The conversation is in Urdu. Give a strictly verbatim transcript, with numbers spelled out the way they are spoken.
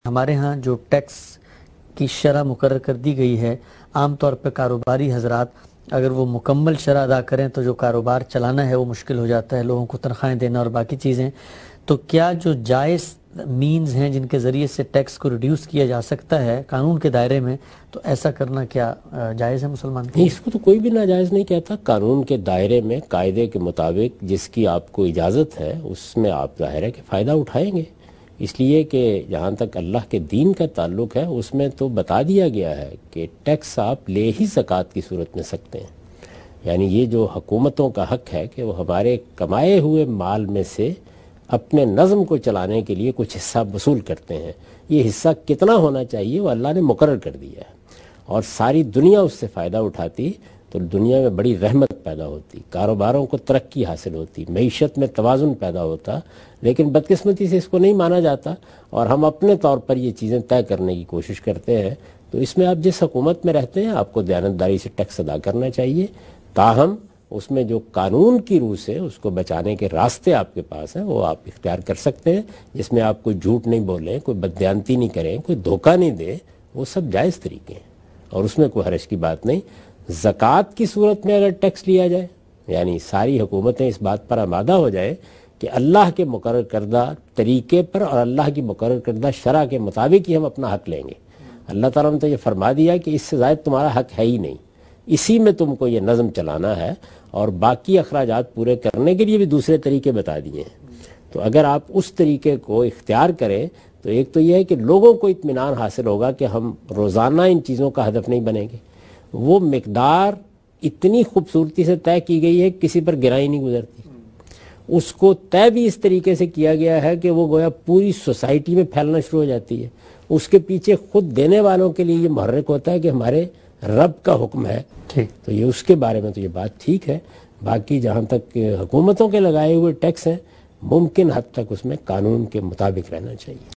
ہمارے ہاں جو ٹیکس کی شرح مقرر کر دی گئی ہے، عام طور پہ کاروباری حضرات اگر وہ مکمل شرح ادا کریں تو جو کاروبار چلانا ہے وہ مشکل ہو جاتا ہے، لوگوں کو تنخواہیں دینا اور باقی چیزیں. تو کیا جو جائز مینز ہیں جن کے ذریعے سے ٹیکس کو ریڈیوس کیا جا سکتا ہے قانون کے دائرے میں، تو ایسا کرنا کیا جائز ہے مسلمان کے؟ نہیں، اس کو تو کوئی بھی ناجائز نہیں کہتا. قانون کے دائرے میں قاعدے کے مطابق جس کی آپ کو اجازت ہے اس میں آپ ظاہر ہے کہ فائدہ اٹھائیں گے. اس لیے کہ جہاں تک اللہ کے دین کا تعلق ہے اس میں تو بتا دیا گیا ہے کہ ٹیکس آپ لے ہی زکوٰۃ کی صورت میں سکتے ہیں. یعنی یہ جو حکومتوں کا حق ہے کہ وہ ہمارے کمائے ہوئے مال میں سے اپنے نظم کو چلانے کے لیے کچھ حصہ وصول کرتے ہیں. یہ حصہ کتنا ہونا چاہیے وہ اللہ نے مقرر کر دیا ہے، اور ساری دنیا اس سے فائدہ اٹھاتی تو دنیا میں بڑی رحمت پیدا ہوتی، کاروباروں کو ترقی حاصل ہوتی، معیشت میں توازن پیدا ہوتا. لیکن بدقسمتی سے اس کو نہیں مانا جاتا اور ہم اپنے طور پر یہ چیزیں طے کرنے کی کوشش کرتے ہیں. تو اس میں آپ جس حکومت میں رہتے ہیں آپ کو دیانتداری سے ٹیکس ادا کرنا چاہیے، تاہم اس میں جو قانون کی روح سے اس کو بچانے کے راستے آپ کے پاس ہیں وہ آپ اختیار کر سکتے ہیں، جس میں آپ کوئی جھوٹ نہیں بولیں، کوئی بددیانتی نہیں کریں، کوئی دھوکہ نہیں دیں. وہ سب جائز طریقے ہیں اور اس میں کوئی حرج کی بات نہیں. زکوٰۃ کی صورت میں اگر ٹیکس لیا جائے، یعنی ساری حکومتیں اس بات پر آمادہ ہو جائیں کہ اللہ کے مقرر کردہ طریقے پر اور اللہ کی مقرر کردہ شرع کے مطابق ہی ہم اپنا حق لیں گے. اللہ تعالیٰ نے تو یہ فرما دیا کہ اس سے زائد تمہارا حق ہے ہی نہیں، اسی میں تم کو یہ نظم چلانا ہے، اور باقی اخراجات پورے کرنے کے لیے بھی دوسرے طریقے بتا دیے ہیں. تو اگر آپ اس طریقے کو اختیار کریں تو ایک تو یہ ہے کہ لوگوں کو اطمینان حاصل ہوگا کہ ہم روزانہ ان چیزوں کا ہدف نہیں بنیں گے. وہ مقدار اتنی خوبصورتی سے طے کی گئی ہے کسی پر گرائی نہیں گزرتی. اس کو طے بھی اس طریقے سے کیا گیا ہے کہ وہ گویا پوری سوسائٹی میں پھیلنا شروع ہو جاتی ہے. اس کے پیچھے خود دینے والوں کے لیے یہ محرک ہوتا ہے کہ ہمارے رب کا حکم ہے. تو یہ اس کے بارے میں تو یہ بات ٹھیک ہے. باقی جہاں تک حکومتوں کے لگائے ہوئے ٹیکس ہیں، ممکن حد تک اس میں قانون کے مطابق رہنا چاہیے.